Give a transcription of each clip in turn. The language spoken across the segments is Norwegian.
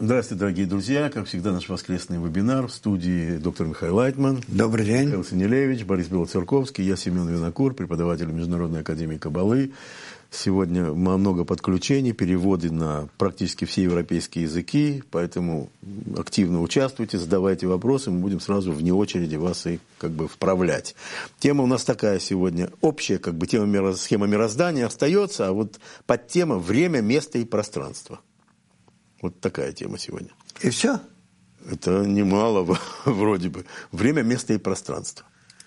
Здравствуйте, дорогие друзья. Как всегда, наш воскресный вебинар. В студии доктор Михаил Лайтман. Добрый день. Михаил Санилевич, Борис Белоцерковский, я Семен Винокур, преподаватель Международной академии Каббалы. Сегодня много подключений, переводы на практически все европейские языки, поэтому активно участвуйте, задавайте вопросы, мы будем сразу вне очереди вас и вправлять. Тема у нас такая сегодня, общая схема мироздания остается, а вот подтема время, место и пространство. Вот такая тема сегодня. И все? Это немало вроде бы. Время, место и пространство.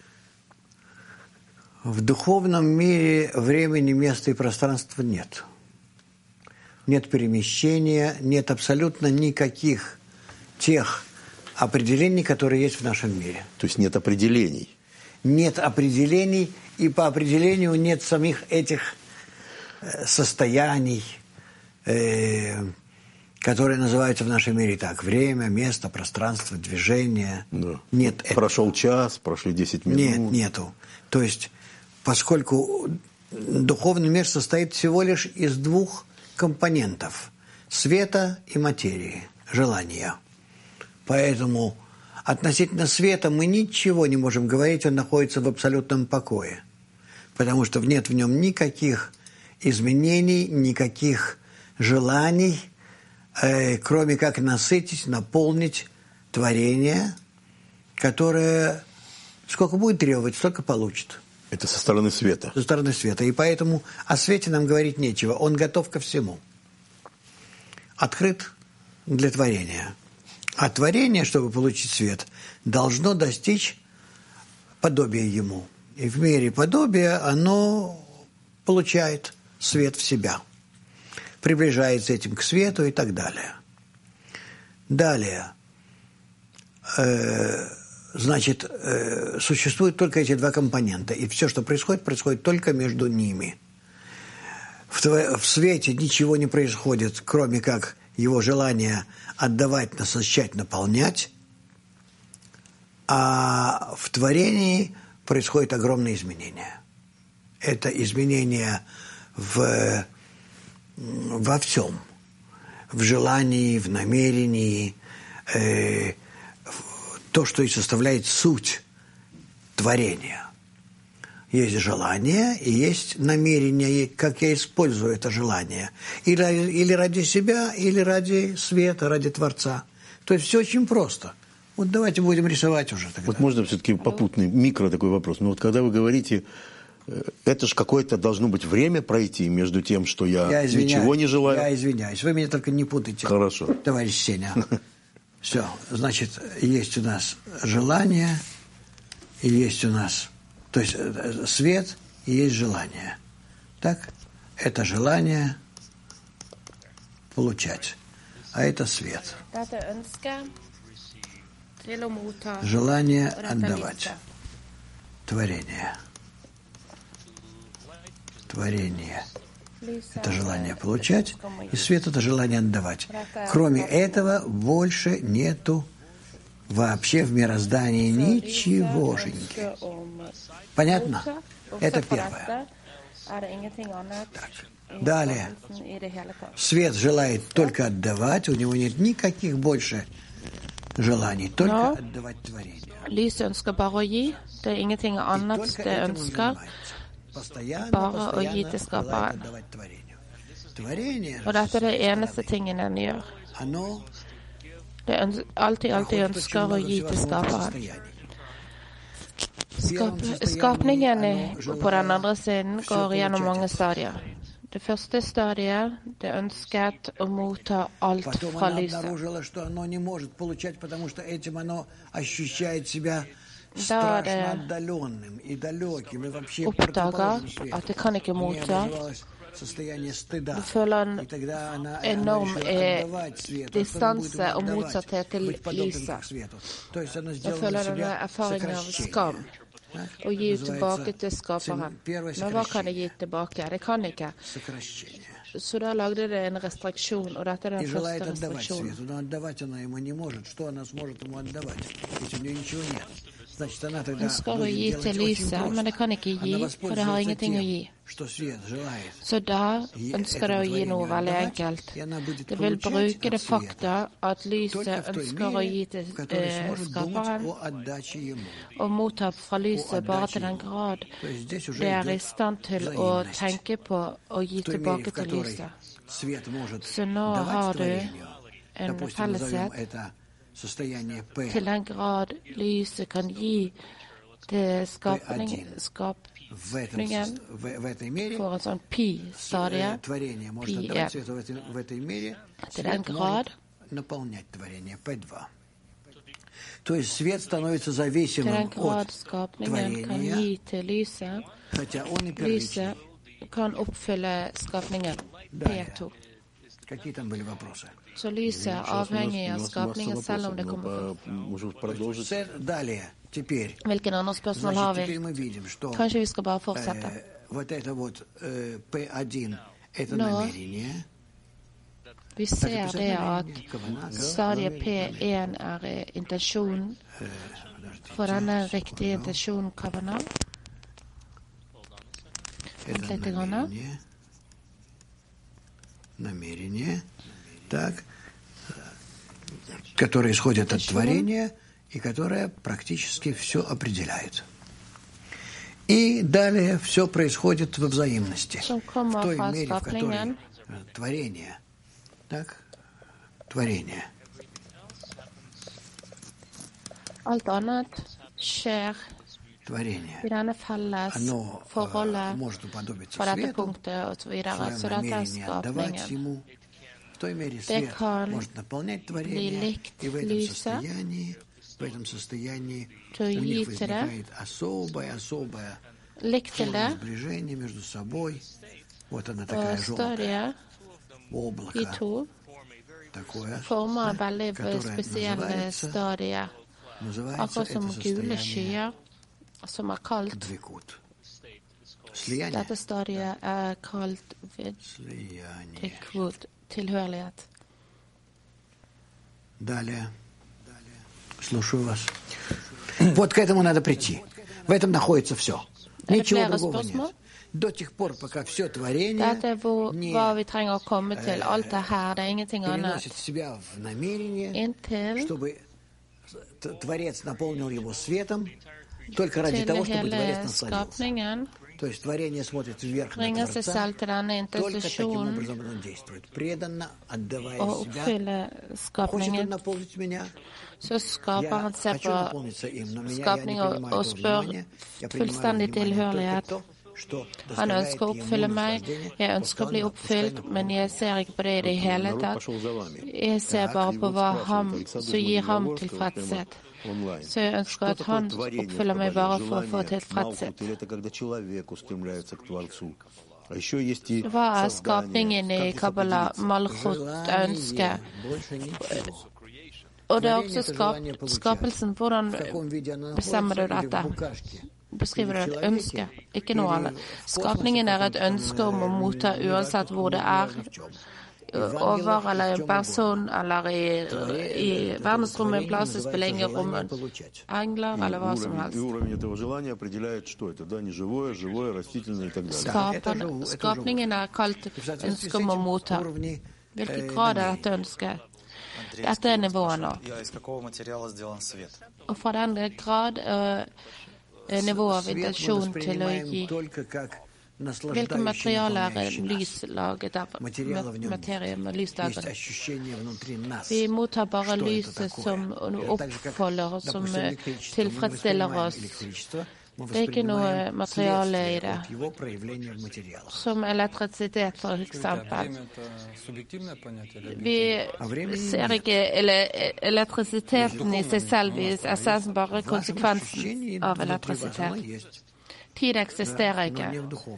В духовном мире времени, места и пространства нет. Нет перемещения, нет абсолютно никаких тех определений, которые есть в нашем мире. То есть нет определений? Нет определений, и по определению нет самих этих состояний, которые называются в нашем мире так: время, место, пространство, движение. Да. Нет этого. Прошел час, прошли 10 минут. Нет, нету. То есть, поскольку духовный мир состоит всего лишь из двух компонентов – света и материи, желания. Поэтому относительно света мы ничего не можем говорить, он находится в абсолютном покое. Потому что нет в нем никаких изменений, никаких желаний, кроме как насытить, наполнить творение, которое сколько будет требовать, столько получит. Это со стороны света. Со стороны света. И поэтому о свете нам говорить нечего. Он готов ко всему. Открыт для творения. А творение, чтобы получить свет, должно достичь подобия ему. И в мере подобия оно получает свет в себя. Приближается этим к свету и так далее. Далее. Существуют только эти два компонента. И все, что происходит, происходит только между ними. В свете ничего не происходит, кроме как его желание отдавать, насыщать, наполнять. А в творении происходят огромные изменения. Это изменения во всем. В желании, в намерении, то, что и составляет суть творения. Есть желание и есть намерение, и как я использую это желание. Или ради себя, или ради света, ради Творца. То есть все очень просто. Вот давайте будем рисовать уже тогда. Вот можно все-таки попутный, микро такой вопрос. Но вот когда вы говорите, это же какое-то должно быть время пройти между тем, что я ничего не желаю. Я извиняюсь. Вы меня только не путайте. Хорошо. Товарищ Сеня. Все, значит, есть у нас желание, и есть у нас, то есть свет, и есть желание. Так? Это желание получать, а это свет. Желание отдавать. Творение. Творение. Это желание получать, и свет – это желание отдавать. Кроме этого, больше нету вообще в мироздании ничегошеньки. Понятно? Это первое. Так. Далее. Свет желает только отдавать, у него нет никаких больше желаний, только отдавать творение. Lys ønsker bare å gi. Det er ingenting annet det ønsker. Bare å gi til skaperen. Og dette er det eneste tingen den gjør. Det alltid ønsker å gi til skaperen. Skapningen på den andre siden går gjennom mange stadier. Det første stadiet, det ønsket å motta alt fra lyset. Da det oppdager at det kan ikke motta, du føler en enorm distanse og motsatthet til lyset. Du føler denne erfaringen av skam. Og gi tilbake til skaperen. Men hva kan jeg gi tilbake? Det kan ikke. Så da lagde det en restriksjon, og dette er den første restriksjonen. Hun skal jo gi til lyset, men det kan ikke gi, for det har ingenting å gi. Så da ønsker det å gi noe veldig enkelt. Det vil bruke det fakta at lyset ønsker å gi til skaperen, og motta fra lyset bare til den grad det er i stand til å tenke på å gi tilbake til lyset. Så nå har du en felleshet til den grad lyset kan gi til skapningen for en sånn pi-stadie, pi-1, til den grad skapningen kan gi til lyset. Lyset kan oppfylle skapningen, P2. Så lyset er avhengig av skapningen selv om det kommer fra. Hvilke andre spørsmål har vi? Kanskje vi skal bare fortsette. Nå, vi ser det at stadie P1 er intensjonen for denne riktige intensjonen Kavanah. Litt grann. Намерение, так, которое исходит от творения и которое практически все определяет. И далее все происходит во взаимности. В той мере, в которой творение, так, творение. Alt annet skjer i denne felles forholdet fra dette punktet og så videre. Så dette er skapningen. Det kan bli likt lyset til å gi til det, likt til det, og stadiet, de to, former veldig spesielle stadier, akkurat som gule skyer, som er kalt. Dette stadiet er kalt vidkvot, tilhørighet. Далее. Слушаю вас. Вот к этому надо прийти. В этом находится все. Ничего другого нет. До тех пор, пока все творение не переносит себя в намерение, чтобы Творец наполнил его светом, только ради того, чтобы Творец насладился. То есть творение смотрит вверх на Творца, только таким образом он действует. Преданно, отдавая себя. Хочет он наполнить меня? Så skaperen ser på skapning og spør fullstendig tilhørighet. Han ønsker å oppfylle meg, jeg ønsker å bli oppfylt, men jeg ser ikke på det i det hele tatt. Jeg ser bare på hva som gir ham tilfredshet. Så jeg ønsker at han oppfyller meg bare for å få tilfredshet. Hva er skapningen i Kabbalah? Malchut ønsker. Og det er også skapelsen. Hvordan bestemmer du dette? Beskriver du et ønske, ikke noe annet. Skapningen er et ønske om å motta uansett hvor det er, over eller en person, eller i verdensrommet, plass, det spiller ingen rommen, engler eller hva som helst. Skapningen er kalt ønske om å motta. Hvilken grad er dette ønsket? Dette er nivået nå. Og fra den grad nivå av intensjon til å gi. Hvilke materialer er lys laget av? Materie med lys laget. Vi mottar bare lyset som oppfolder, som tilfredsstiller oss. Det er ikke noe materiale i det. Som elektrisitet, for eksempel. Vi ser ikke elektrisiteten i seg selv, vi ser bare konsekvensen av elektrisitet. Tid eksisterer ikke.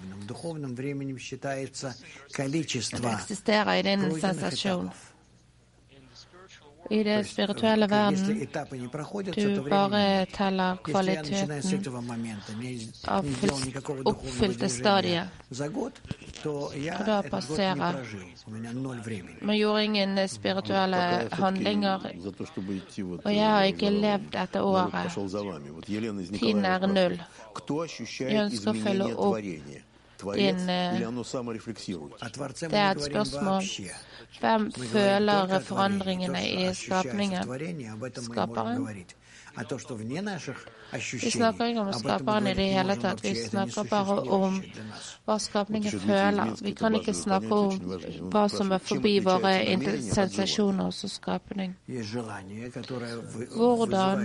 Det eksisterer i din sensasjon. I det spirituelle verden, du bare teller kvaliteten av oppfylte stadier. Og da passerer. Man gjorde ingen spirituelle handlinger, og jeg har ikke levd dette året. Tiden er null. Jeg ønsker å følge opp Det er et spørsmål. Hvem føler forandringene i skapningen? Skaperen? Vi snakker ikke om skaperen i det hele tatt. Vi snakker bare om hva skapningen føler. Vi kan ikke snakke om hva som er forbi våre sensasjoner hos skapning. Hvordan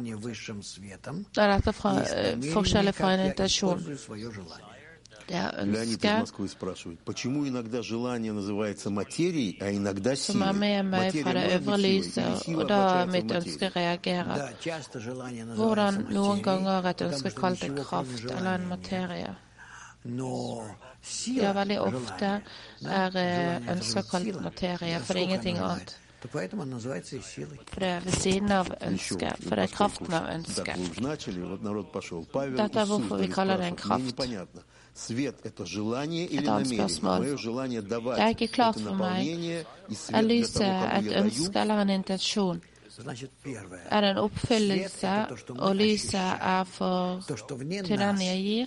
er dette forskjellig fra en intensjon? Det er ønske som er med meg fra det øvre lyset, og da mitt ønske reagerer. Hvordan noen ganger et ønske kalt en kraft eller en materie. Ja, veldig ofte er ønsker kalt materie, for det er ingenting annet. For det er ved siden av ønsket, for det er kraften av ønsket. Dette er hvorfor vi kaller det en kraft. Et annet spørsmål. Det er ikke klart for meg. Er lyset et ønske eller en intensjon? Er det en oppfyllelse, og lyset er til den jeg gir?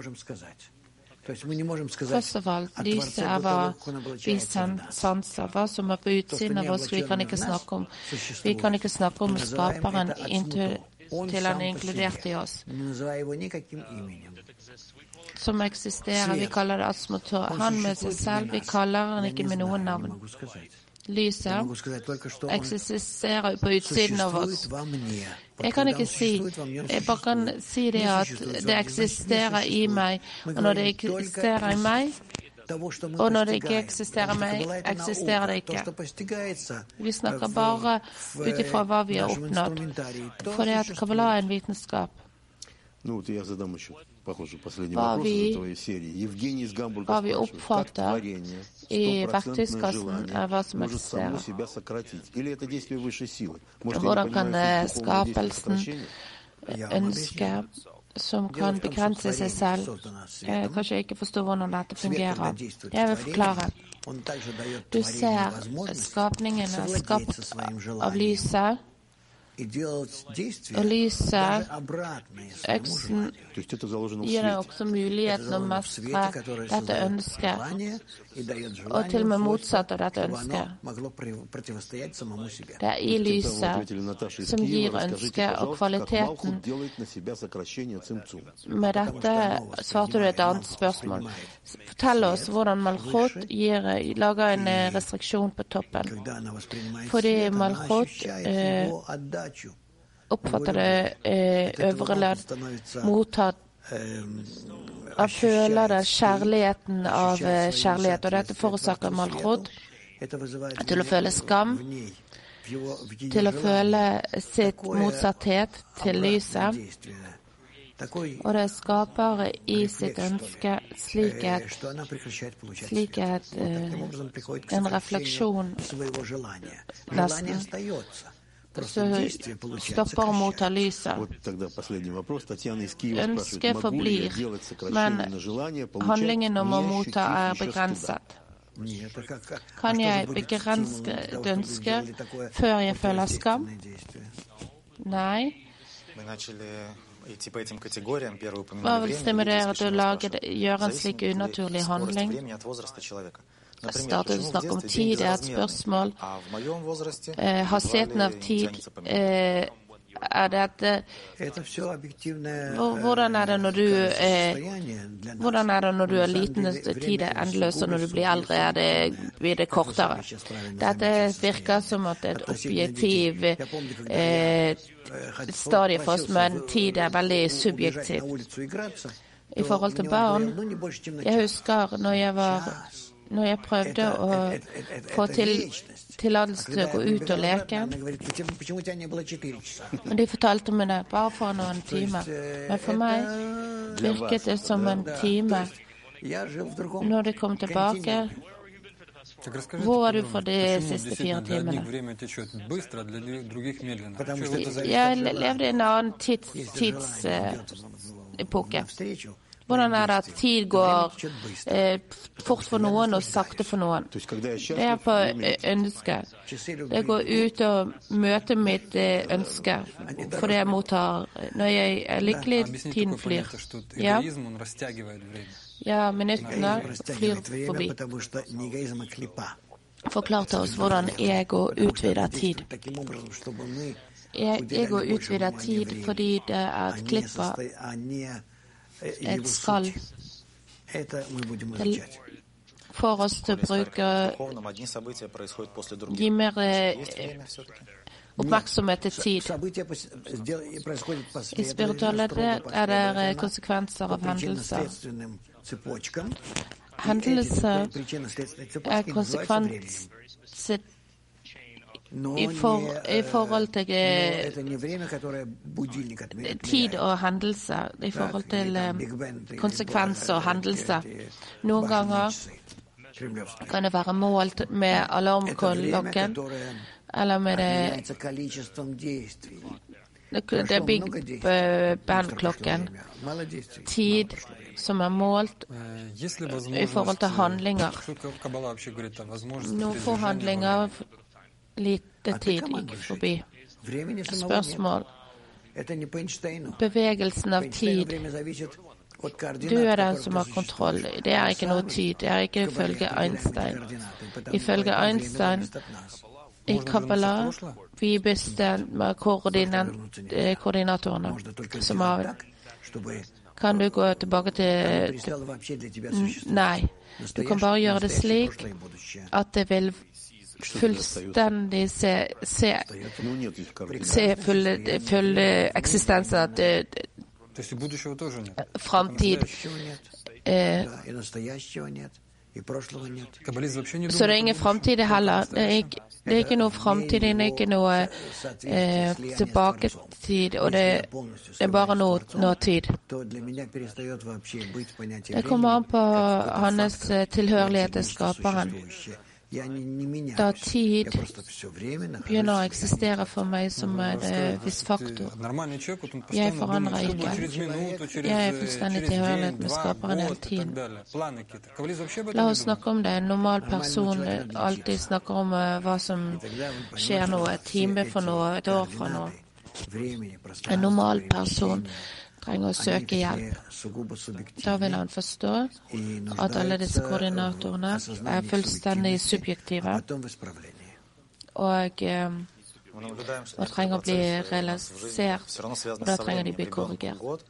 Først av alt, lyset er hva vi sanser, hva som er på utsiden av oss. Vi kan ikke snakke om skaperen til han er inkludert i oss. Som eksisterer, vi kaller det Atzmotor. Han med seg selv, vi kaller han ikke med noen navn. Lyset eksisterer på utsiden av oss. Jeg kan ikke jeg bare kan si det at det eksisterer i meg, og når det eksisterer i meg, og når det ikke eksisterer i meg, eksisterer det ikke. Vi snakker bare ut ifra hva vi har oppnådd, for det at Kabbalah er en vitenskap. Hva vi oppfatter i verktøyskassen er hva som eksisterer. Hvordan kan skapelsen ønske som kan begrense seg selv? Jeg kanskje ikke forstår hvordan dette fungerer. Jeg vil forklare. Du ser skapningen er skapt av lyset, og lyset gir deg også muligheten å mestre dette ønsket, og til og med motsatt av dette ønsket. Det er i lyset som gir ønsket og kvaliteten. Med dette svarte du et annet spørsmål. Fortell oss hvordan Malchut lager en restriksjon på toppen. Fordi Malchut oppfatter det øvre ledd, mottar føler det kjærligheten av kjærlighet, og dette forårsaker Malchut til å føle skam, til å føle sitt motsatthet til lyset, og det skaper i sitt ønske en refleksjon nesten. Så stopper å motta lyset. Ønsket forblir, men handlingen om å motta er begrenset. Kan jeg begrense et ønske før jeg føler skam? Nei. Hva vil stimulere til å gjøre en slik unaturlig handling? Jeg startet å snakke om tid, det er et spørsmål. Hastigheten av tid, er dette hvordan er det når du er liten, tid er endeløs, og når du blir eldre blir det kortere? Dette virker som at det er et objektiv stadie for oss, men tid er veldig subjektivt. I forhold til barn, jeg husker når jeg prøvde å få tillatelse til å gå ut og leke. Men de fortalte meg det bare for noen timer. Men for meg virket det som en time. Når de kom tilbake, hvor var du for de siste 4 timene? Jeg levde i en annen tidsepoke. Hvordan det at tid går fort for noen og sakte for noen? Det på ønske. Det går ut og møter mitt ønske, for det jeg mottar. Når jeg lykkelig, tiden flyr. Ja, minuttene flyr forbi. Forklarte oss hvordan ego utvider tid. Ego utvider tid fordi det klipper et skall. Det får oss til å gi mer oppmerksomhet til tid. I spiritualitet det konsekvenser av hendelser. Hendelser konsekvenser i forhold til tid og hendelser, i forhold til konsekvenser og hendelser. Noen ganger kan det være målt med alarmklokken, eller med det Big Band-klokken. Tid som målt i forhold til handlinger. Noen få handlinger, lite tid gikk forbi. Spørsmål. Bevegelsen av tid. Du den som har kontroll. Det ikke noe tid. Det ikke ifølge Einstein. Ifølge Einstein i Kabbalah vi bestemmer koordinatorene som har. Kan du gå tilbake til Nei. Du kan bare gjøre det slik at det vil fullstendig se fulle eksistenser at framtid så det ingen framtid heller. Det ikke noe framtid, det ikke noe tilbaketid, og det bare noe tid. Det kommer an på hans tilhørighet til skaperen. Da tid begynner å eksistere for meg som viss faktor. Jeg forandrer ikke. Jeg fullstendig tilhørighet med skaperen hele tiden. La oss snakke om det. En normal person alltid snakker om hva som skjer nå, et time for noe, et år fra noe. En normal person trenger å søke hjelp. Da vil han forstå at alle disse koordinatorene fullstendig subjektive og trenger å bli realisert, og da trenger de bli korrigert.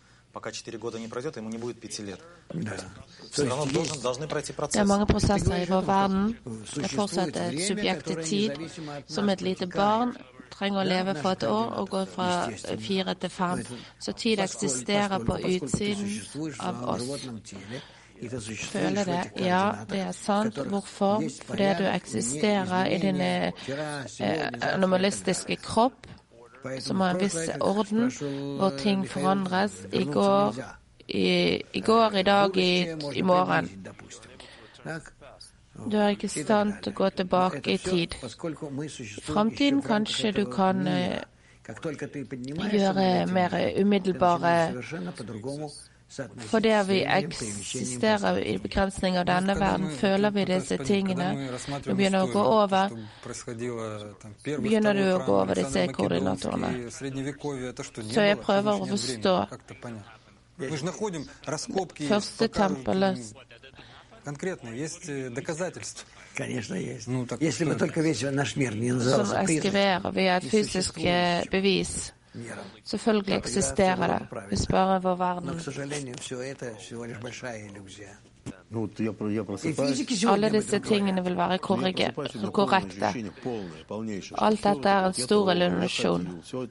Det mange prosesser i vår verden. Det fortsetter et subjekt til tid som et lite barn trenger å leve for et år og gå fra 4 til 5. Så tid eksisterer på utsiden av oss. Føler det? Ja, det sant. Hvorfor? Fordi du eksisterer i din anomalistiske kropp, som har en viss orden, hvor ting forandres i går, i dag, i morgen. Du ikke i stand til å gå tilbake i tid. I fremtiden kanskje du kan gjøre mer umiddelbare, fordi vi eksisterer i begrensning av denne verden, føler vi disse tingene. Nå begynner du å gå over disse koordinatorene. Så jeg prøver å forstå. Første tempelet конкретно есть доказательства. Конечно, есть. Если бы только весь наш мир не назывался призмом. Vi et fysisk bevis. Selvfølgelig eksisterer det. Vi spør vår verden. Но, к сожалению, все это всего лишь большая иллюзия. Alle disse tingene vil være korrekte. Alt dette en stor illuminasjon.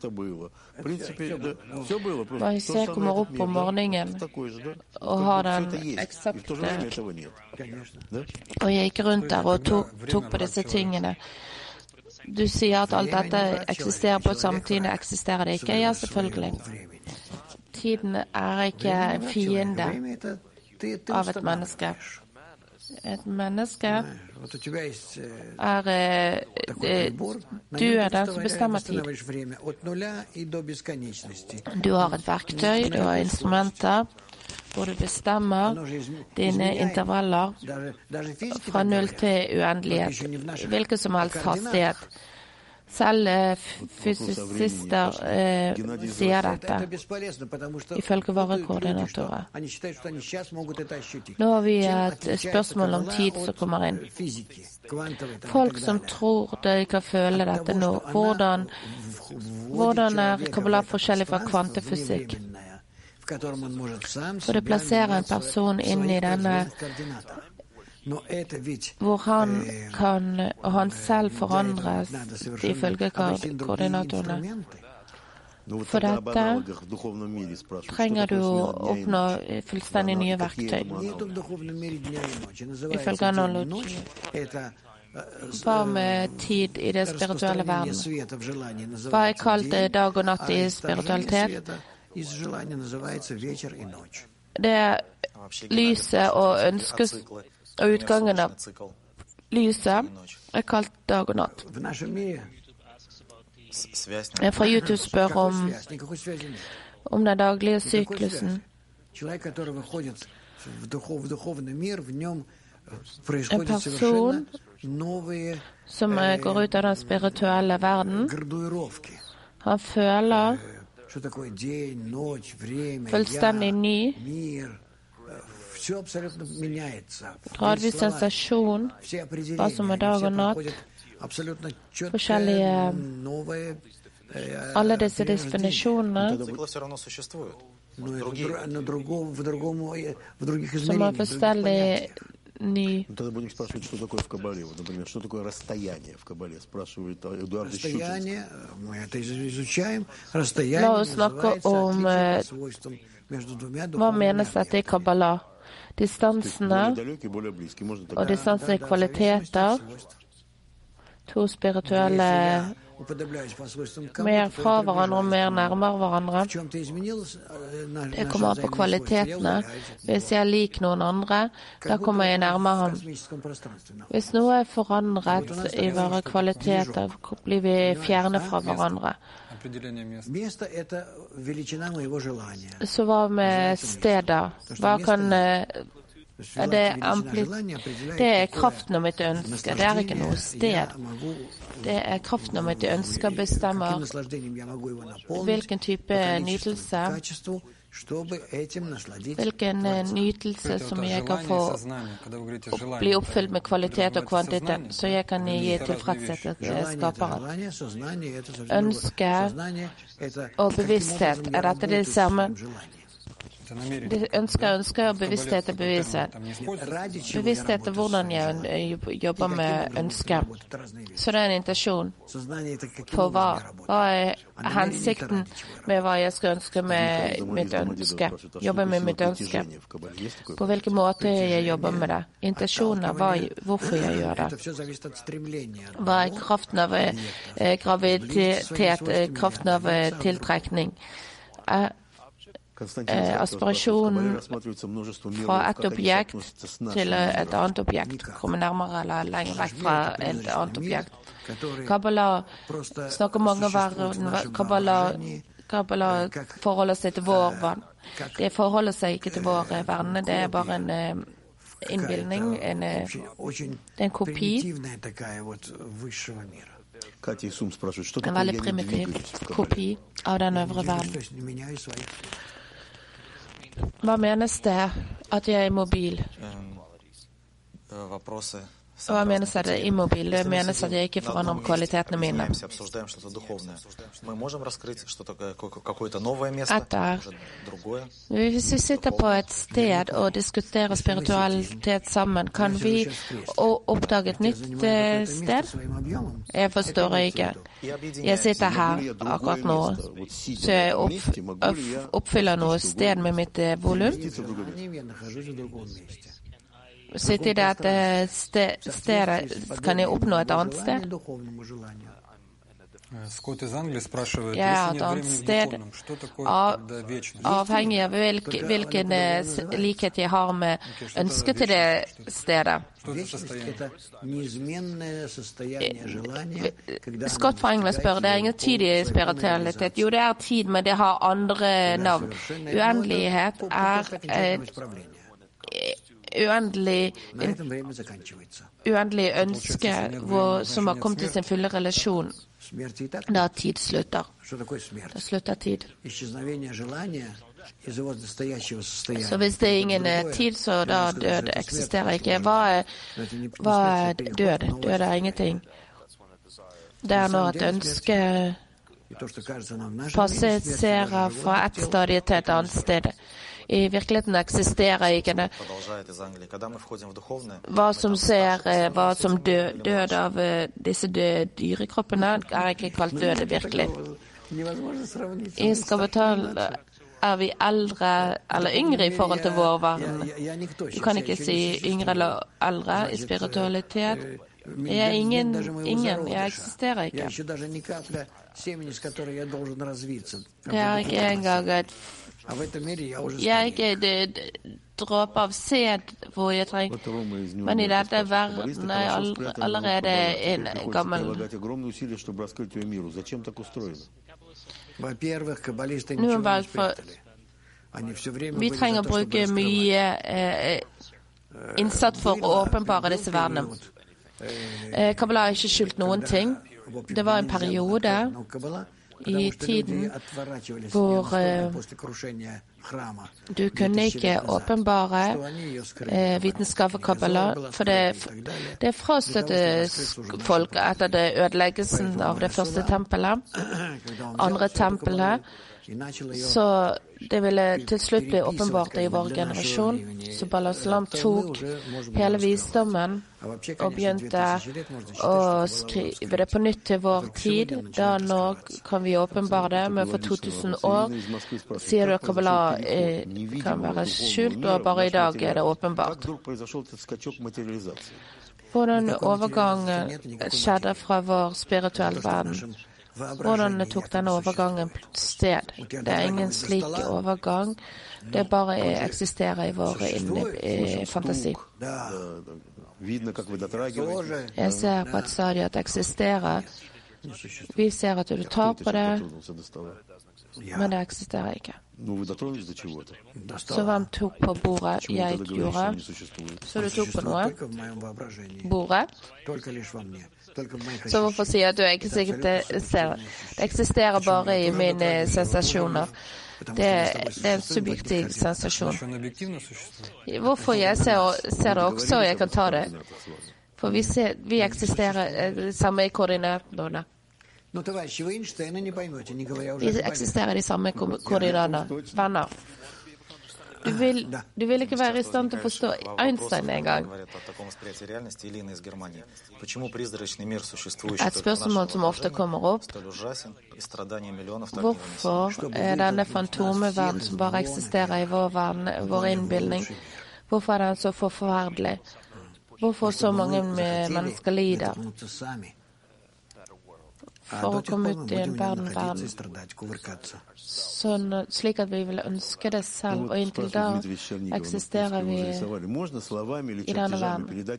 Når jeg ser kommer opp om morgenen og har den eksakte, og jeg gikk rundt der og tok på disse tingene. Du sier at alt dette eksisterer på samme tid, eksisterer det ikke? Ja, selvfølgelig. Tiden ikke en fiende av et menneske. Et menneske du den som bestemmer tid. Du har et verktøy, du har instrumenter, hvor du bestemmer dine intervaller fra 0 til uendelighet, hvilken som helst hastighet. Selv fysisister sier dette, ifølge våre koordinatorer. Nå har vi et spørsmål om tid som kommer inn. Folk som tror de kan føle dette nå, hvordan er Kabbalah forskjellig fra kvantefysikk? For det plasserer en person inn i denne hvor han kan, og han selv forandres ifølge koordinatorene. For dette trenger du å oppnå fullstendig nye verktøy. Ifølge analogi. Hva med tid i det spirituelle verden? Hva er kalt dag og natt i spiritualitet? Det er lyset og ønskes og utgangen av lyset er kalt dag og natt. Jeg fra YouTube spør om den daglige syklusen. En person som går ut av den spirituelle verden, han føler fullstendig ny, gradvis sensasjon, hva som er dag og natt, forskjellige, alle disse definisjonene som er forskjellig ny. Тогда будем спрашивать, что такое в Кабале. Вот, например, что такое расстояние в Кабале? Спрашивает Эдуард Щучинский. Расстояние, мы это изучаем. Расстояние называется свойством между двумя Hva menes dette i Kabbalah? Distansene og distanse i kvaliteter, to spirituelle mer fra hverandre og mer nærmere hverandre. Det kommer an på kvalitetene. Hvis jeg liker noen andre, da kommer jeg nærmere ham. Hvis noe er forandret i våre kvaliteter, blir vi fjerne fra hverandre. Så hva med stedet? Hva kan det er kraften av mitt ønske. Det er ikke noe sted. Det er kraften av mitt ønske bestemmer hvilken type nytelse, hvilken nytelse som jeg kan få bli oppfylt med kvalitet og kvantitet, så jeg kan gi tilfredshet til skaperen. Ønske og bevissthet, er dette det samme? Ønsker og bevissthet er bevissthet. Bevissthet er hvordan jeg jobber med ønske. Så det er en intensjon på hva er hensikten med hva jeg skal ønske med mitt ønske. Jobbe med mitt ønske. På hvilken måte jeg jobber med det. Intensjonen er hvorfor jeg gjør det. Hva er kraften av graviditet, kraften av tiltrekning? Aspirasjonen fra et objekt til et annet objekt, komme nærmere eller lenger vekk fra et annet objekt. Kabbalah snakker mange om verden. Kabbalah forholder seg til vår verden. Det forholder seg ikke til vår verden, det er bare en innbildning, det er en kopi. En veldig primitiv kopi av den øvre verden. Hva menes det at jeg er immobil? Hva menes det at jeg er immobil? Det menes at jeg ikke forandrer om kvalitetene mine. Hvis vi sitter på et sted og diskuterer spiritualitet sammen, kan vi oppdage et nytt sted? Jeg forstår ikke. Jeg sitter her akkurat nå, så jeg oppfyller noe sted med mitt volum. Sitter i dette stedet, kan jeg oppnå et annet sted? Скотт из Англии спрашивает, Jeg er если et нет annet времени в sted, духовном, что такое тогда вечность? avhengig av hvilken likhet jeg har med ønsket til det stedet. Scott fra England spør, det er ingen tid i spiritualitet. Jo, det er tid, men det har andre navn. Uendelighet er uendelig ønske som har kommet til sin fulle relasjon. Da tid slutter. Da slutter tid. Så hvis det er ingen tid, så da død eksisterer ikke. Hva er død? Død er ingenting. Det er når et ønske passerer fra et stadie til et annet sted. I virkeligheten eksisterer ikke det. Hva som død av disse dyrekroppene, er ikke kalt død virkelig. I Skabatal er vi eldre eller yngre i forhold til vår verden. Du kan ikke si yngre eller eldre i spiritualitet. Jeg er ingen, jeg eksisterer ikke. Det er ikke engang et jeg er ikke det dråpe av sæd hvor jeg trenger, men i dette verden er jeg allerede en gammel. Vi trenger å bruke mye innsats for å åpenbare disse verdenene. Kabbalah har ikke skjult noen ting. Det var en periode i tiden hvor du kunne ikke åpenbare vitenskap og Kabbalah, for det frastøtte folk etter det ødeleggelsen av det første tempelet, andre tempelet, så det ville til slutt bli åpenbart i vår generasjon. Så Balasalam tok hele visdommen og begynte å skrive det på nytt til vår tid. Da nå kan vi åpenbare det, men for 2000 år sier du at Kabbalah kan være skjult, og bare i dag er det åpenbart. Hvordan overgangen skjedde fra vår spirituelle verden? Hvordan tok denne overgangen sted? Det er ingen slik overgang. Det bare eksisterer i vår fantasi. Jeg ser på et stadie at det eksisterer. Vi ser at du tar på det, men det eksisterer ikke. Så hvem tok på bordet? Jeg gjorde. Så du tok på noe? Bordet? Så hvorfor sier du ikke sikkert det eksisterer bare i mine sensasjoner? Det er en subjektiv sensasjon. Hvorfor jeg ser det også, og jeg kan ta det? For vi eksisterer samme i koordinatene. Vi eksisterer de samme koordinatene. Venner. Du vil ikke være i stand til å forstå Einstein en gang. Et spørsmål som ofte kommer opp. Hvorfor er denne fantomeverden som bare eksisterer i vår verden, vår innbildning, hvorfor er den så forferdelig? Hvorfor så mange mennesker lider? For å komme ut i en verden. Sånn, slik at vi vil ønske det selv, og inntil da eksisterer vi i denne verden.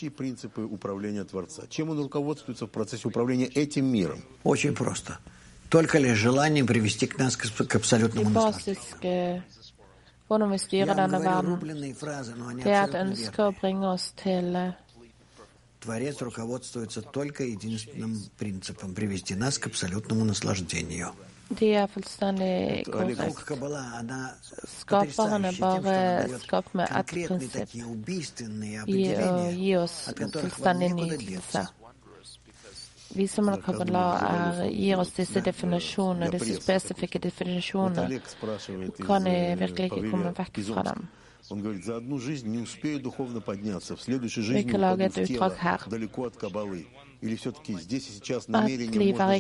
Очень просто. Только лишь желанием привести к нас к абсолютному наслаждению. Hvordan vi styrer denne verden. Det er et ønske å bringe oss til Творец руководствуется только единственным принципом – привести нас к абсолютному наслаждению. Det er fullstendig korrekt. Skaperen er bare skapt med ett prinsipp, i å gi oss fullstendig nytelse. Vi som er Kabbalah gir oss disse definisjonene, disse spesifikke definisjonene. Vi kan virkelig ikke komme vekk fra dem. Он говорит, за одну жизнь не успею духовно подняться. В следующей жизни упаду в тело далеко от Каббалы. Или все-таки здесь и сейчас намерение можно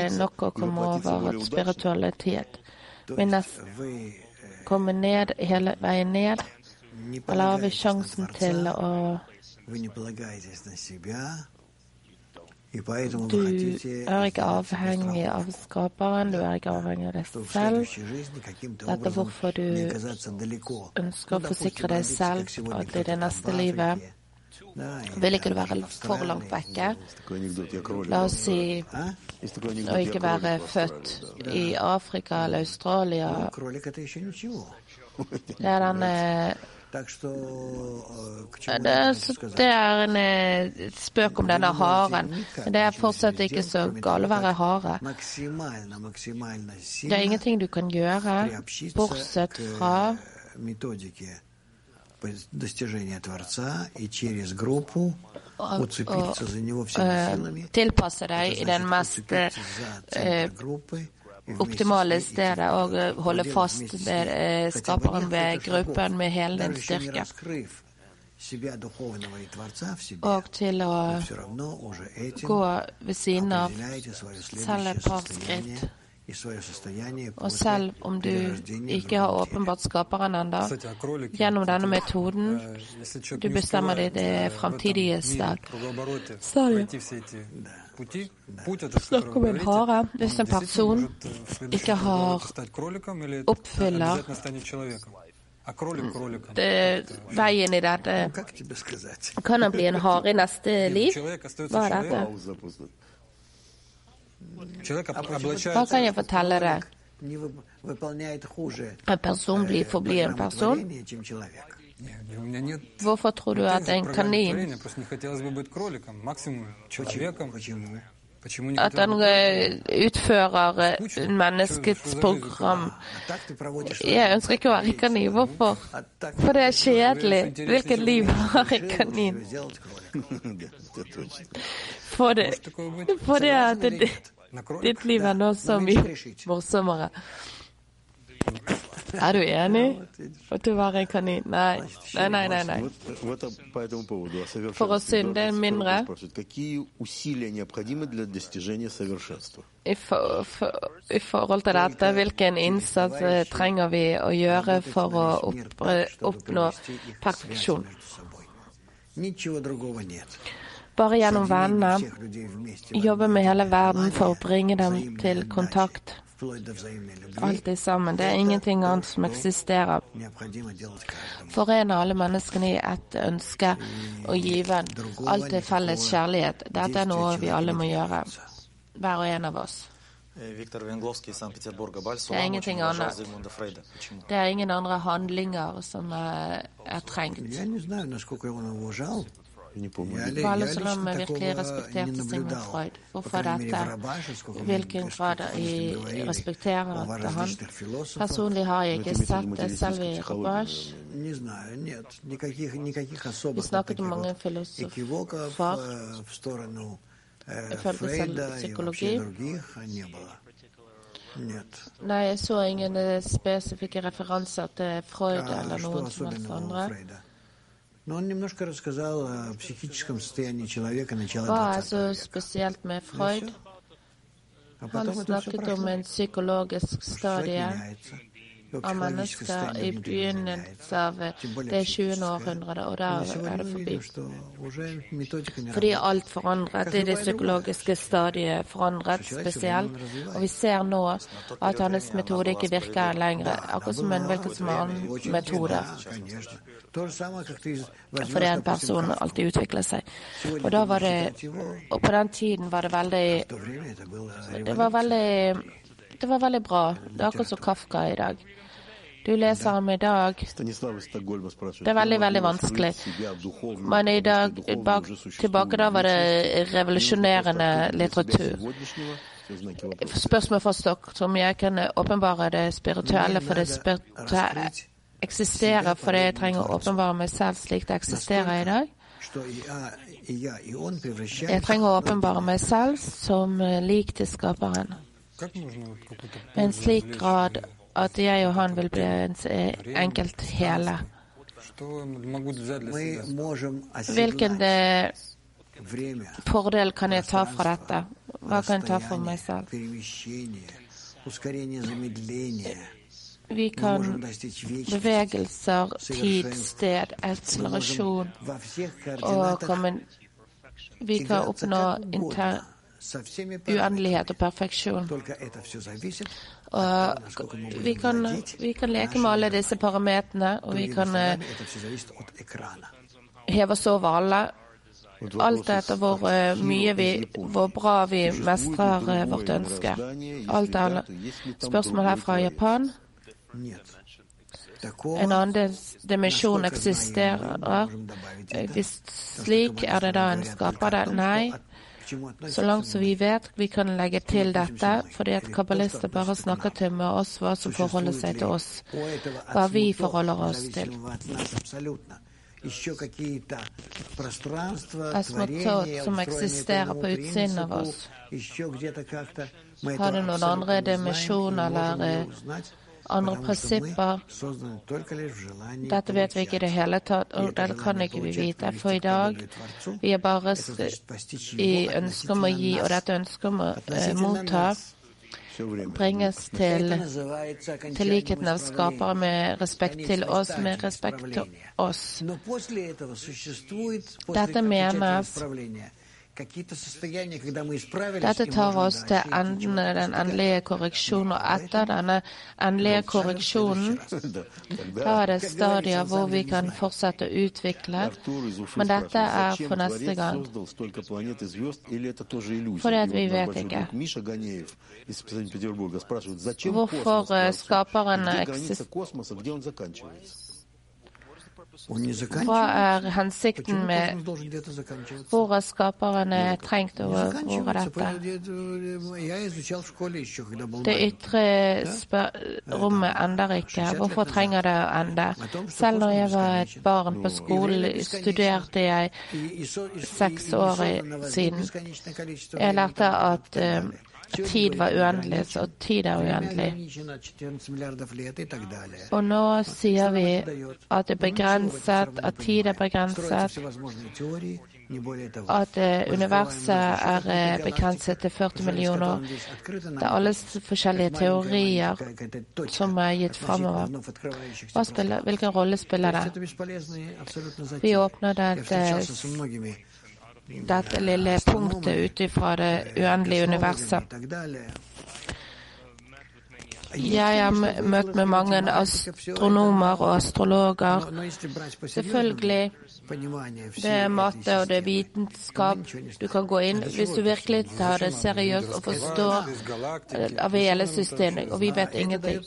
zацепиться. Men komme ned hele veien ned, eller har vi sjansen til å Du ikke avhengig av skaperen, du ikke avhengig av deg selv. Dette er hvorfor du ønsker å forsikre deg selv at i det neste livet vil ikke du være for langt vekke. La oss si å ikke være født i Afrika eller Australia. Det er den det er en spøk om denne haren. Det er fortsatt ikke så galt å være hare. Det er ingenting du kan gjøre, bortsett fra tilpasse deg i den mest optimale stedet og holde fast med skaperen ved gruppen med hele den styrke. Og til å gå ved siden av selv et par skritt. Og selv om du ikke har åpenbart skaperen enda, gjennom denne metoden, du bestemmer det fremtidige sted. Snakk om en hare. Hvis en person ikke oppfyller veien i dette, kan han bli en hare i neste liv? Hva er dette? Hva kan jeg fortelle deg? En person forblir en person? Hvorfor tror du at en kanin at han utfører menneskets program? Jeg ønsker ikke å være kanin. Hvorfor? For det er kjedelig. Hvilket liv har en kanin? For det at ditt liv er nå så mye morsommere. Er du enig? At du var en kanin? Nei. For å synde mindre i forhold til dette, hvilken innsats trenger vi å gjøre for å oppnå perfeksjon? Bare gjennom vennene jobbe med hele verden for å bringe dem til kontakt. Alt det sammen. Det er ingenting annet som eksisterer. Forene alle menneskene i ett ønske og given. Alt er felles kjærlighet. Dette er noe vi alle må gjøre. Hver og en av oss. Det er ingenting annet. Det er ingen andre handlinger som er trengt. Valle Salam virkelig respekterte Sigmund Freud. Hvorfor dette? Hvilken grad respekterer han? Personlig har jeg ikke sett det selv i Rabash. Vi snakket om mange filosofer. Jeg følte selv psykologi. Nei, jeg så ingen spesifikke referanser til Freud eller noen som helst andre. Но он немножко рассказал о психическом состоянии человека начала 20 века. Hva så spesielt med Freud? Han snakket om en psykologisk stadie av mennesker i begynnelsen av det 20. århundret, og da er det forbi. Fordi alt forandret, det psykologiske stadiet forandret spesielt, og vi ser nå at hans metode ikke virker lenger, akkurat som en hvilken som annen metode. Fordi en person alltid utvikler seg. Og da var det, og på den tiden var det var veldig bra. Det er akkurat som Kafka i dag. Du leser ham i dag. Det er veldig, veldig vanskelig. Men i dag, tilbake da var det revolusjonerende litteratur. Spørsmål for Stockholm, jeg kan åpenbare det spirituelle, for det spirituelle eksisterer, for det jeg trenger å åpenbare meg selv slik det eksisterer i dag. Jeg trenger å åpenbare meg selv som lik til skaperen. Med en slik grad at jeg og han vil bli en enkelt hele. Hvilken fordel kan jeg ta fra dette? Hva kan jeg ta for meg selv? Vi kan bevegelser, tid, sted, akselerasjon, og vi kan oppnå uendelighet og perfeksjon. Og vi kan leke med alle disse parametrene, og vi kan heve oss over alle. Alt etter hvor bra vi mestrer vårt ønske. Alt er alle. Spørsmål her fra Japan. En annen dimensjon eksisterer. Hvis slik er det da en skaper det? Nei. Så langt som vi vet, vi kan legge til dette, fordi at kabbalister bare snakker til med oss hva som forholder seg til oss, hva vi forholder oss til. Asmatot som eksisterer på utsiden av oss. Har det noen andre dimensjoner eller andre prinsipper? Dette vet vi ikke i det hele tatt, og det kan ikke vi vite. For i dag, vi er bare i ønske om å gi, og dette ønske om å motta, bringes til likheten av skapere med respekt til oss, med respekt til oss. Dette menes, dette tar oss til enden av den endelige korreksjonen, og etter denne endelige korreksjonen, da er det stadier hvor vi kan fortsette å utvikle, men dette er for neste gang. Fordi at vi vet ikke. Hvorfor skaperen eksisterer? Hva er hensikten med hvor er skaperne trengt, og hvor er dette? Det ytre rommet ender ikke. Hvorfor trenger det å ende? Selv når jeg var et barn på skolen, studerte jeg 6 år siden. Jeg lærte at tid var uendelig, så tid er uendelig. Og nå sier vi at det er begrenset, at tid er begrenset, at universet er begrenset til 40 millioner. Det er alle forskjellige teorier som er gitt fremover. Hvilken rolle spiller det? Vi åpner dette lille punktet ute fra det uendelige universet. Jeg har møtt med mange astronomer og astrologer. Selvfølgelig, det er matte og det er vitenskap. Du kan gå inn hvis du virkelig tar det seriøst og forstår av hele systemet, og vi vet ingenting.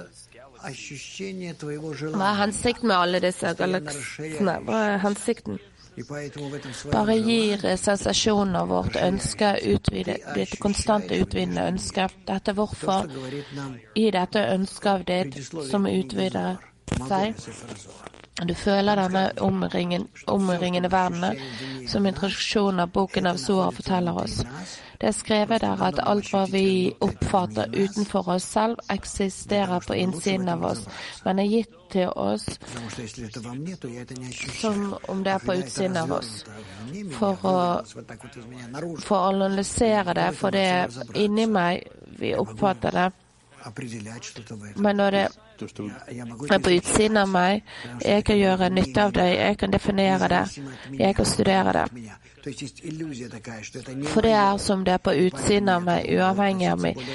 Hva er hensikten med alle disse galaksene? Hva er hensikten? Bare gir sensasjoner vårt ønske, det konstante utvidende ønske. Dette er hvorfor i dette ønsket av det som utvider seg. Du føler denne omringende verdenen som introduksjonen av boken av Zohar forteller oss. Det er skrevet der at alt hva vi oppfatter utenfor oss selv eksisterer på innsiden av oss, men er gitt til oss som om det er på utsiden av oss. For å analysere det, for det er inni meg vi oppfatter det. Men når det er på utsiden av meg, jeg kan gjøre nytte av det, jeg kan definere det, jeg kan studere det. For det er som det er på utsiden av meg, uavhengig av meg,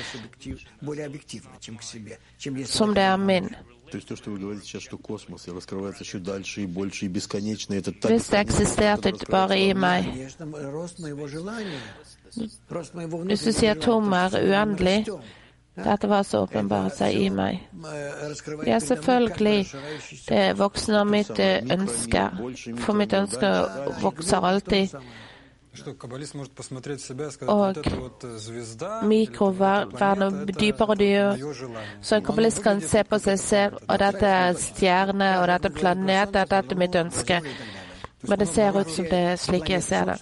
som det er min. Hvis det eksisterte bare i meg, hvis du sier tom er uendelig, dette var så åpenbart seg i meg. Ja, selvfølgelig, det vokser av mitt ønske, for mitt ønske vokser alltid. Og mikroverden dypere og dypere. Så en kabbalist kan se på seg selv, og dette er stjerne, og dette er planet, dette er mitt ønske. Men det ser ut som det er slik jeg ser det.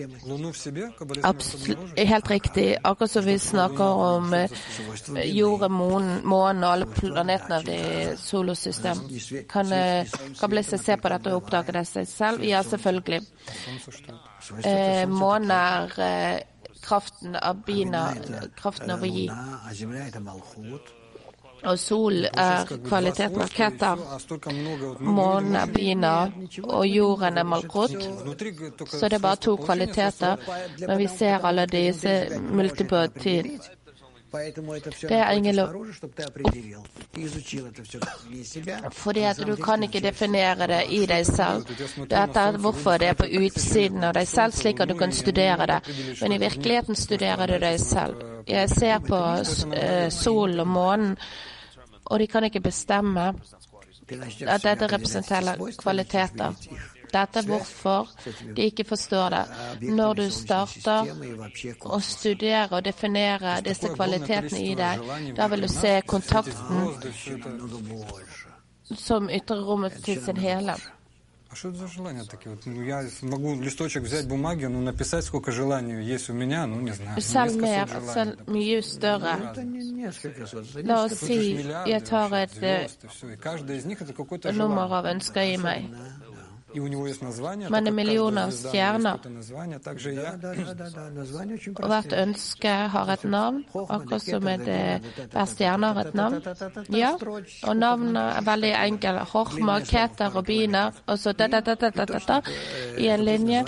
Helt riktig. Akkurat som vi snakker om jorden, månen og alle planetene av det solsystemet. Kan kabbalister se på dette og oppdage det seg selv? Ja, selvfølgelig. Månen er kraften av bina, kraften av å gi. Og sol kvaliteten av Keter, månen Bina, og jorden Malkut. Så det bare 2 kvaliteter, men vi ser alle disse multipøtid. Det ingen lov. Fordi at du kan ikke definere det i deg selv. Dette er hvorfor det på utsiden av deg selv, slik at du kan studere det. Men i virkeligheten studerer du deg selv. Jeg ser på solen og månen, og de kan ikke bestemme at dette representerer kvaliteter. Dette er hvorfor de ikke forstår det. Når du starter å studere og definere disse kvalitetene i deg, da vil du se kontakten som ytrer rommet til sin hele. А что это за желания такие? Вот, я могу листочек взять бумаги, написать, сколько желаний есть у меня, не знаю. Selv mer, selv mye større. La oss si, jeg tar et nummer av ønsker i meg. Men millioner stjerner. Og hvert ønske har et navn, akkurat som hver stjerne har et navn. Ja, og navnet er veldig enkelt. Horma, Keter og Bina, og så i en linje.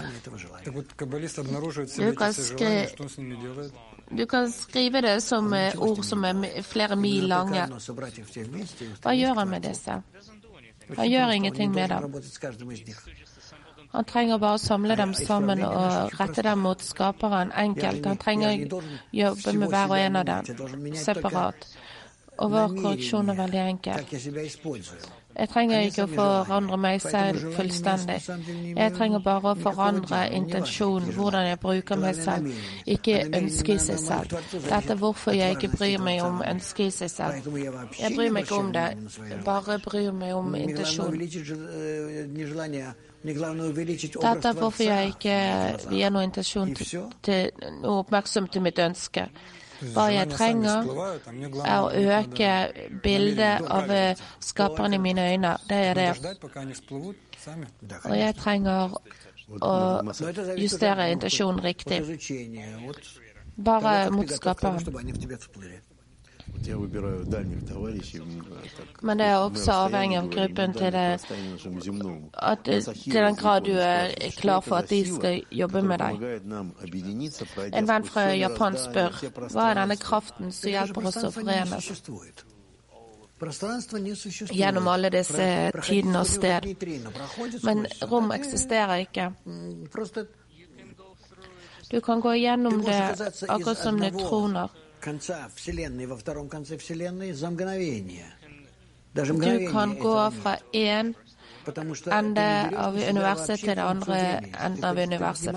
Du kan skrive det som ord som er flere mil lange. Hva gjør han med disse? Han gjør ingenting med dem. Han trenger bare å samle dem sammen og rette dem mot skaperen enkelt. Han trenger å jobbe med hver og en av dem separat. Og vår korreksjon er veldig enkel. Jeg trenger ikke å forandre meg selv fullstendig. Jeg trenger bare å forandre intensjonen, hvordan jeg bruker meg selv, ikke ønske i seg selv. Dette er hvorfor jeg ikke bryr meg om ønske i seg selv. Jeg bryr meg ikke om det, bare bryr meg om intensjonen. Dette er hvorfor jeg ikke gir noe intensjon til noe oppmerksomhet til mitt ønske. Hva jeg trenger er å øke bildet av skaperen i mine øyne. Det er det. Og jeg trenger å justere intensjonen riktig. Bare mot skaperen. Men det er også avhengig av gruppen til den grad du er klar for at de skal jobbe med deg. En venn fra Japan spør, hva er denne kraften som hjelper oss å forenes gjennom alle disse tidene og sted? Men rom eksisterer ikke. Du kan gå gjennom det akkurat som nøytroner. Du kan gå fra en ende av universet til det andre enden av universet.